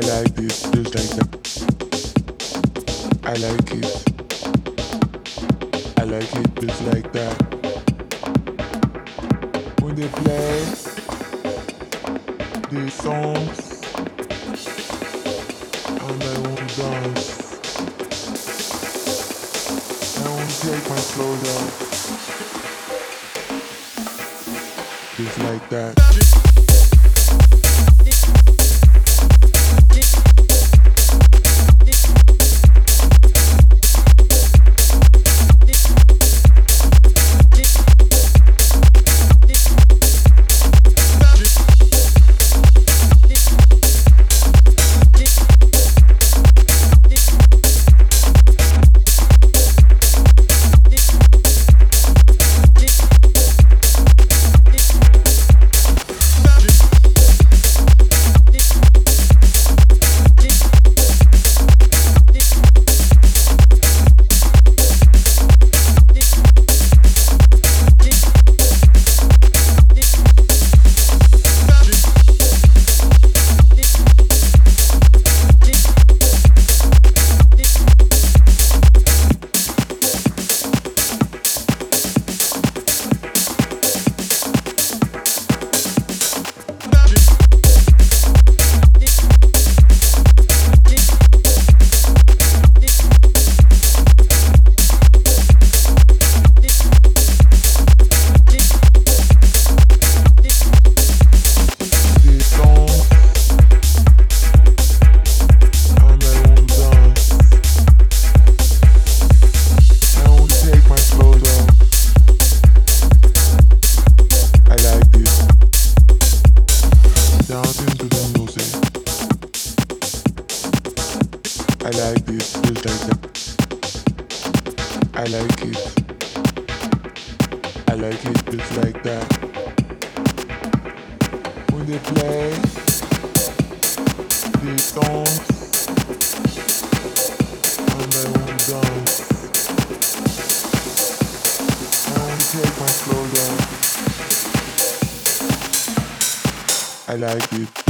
like this, just like that. I like it. I like it just like that. When they play these songs and I want to dance, I want to take my clothes off, just like that. I like this, just like that. I like it. I like it just like that. When they play these songs and I want to dance, I want to take my clothes off. I like it.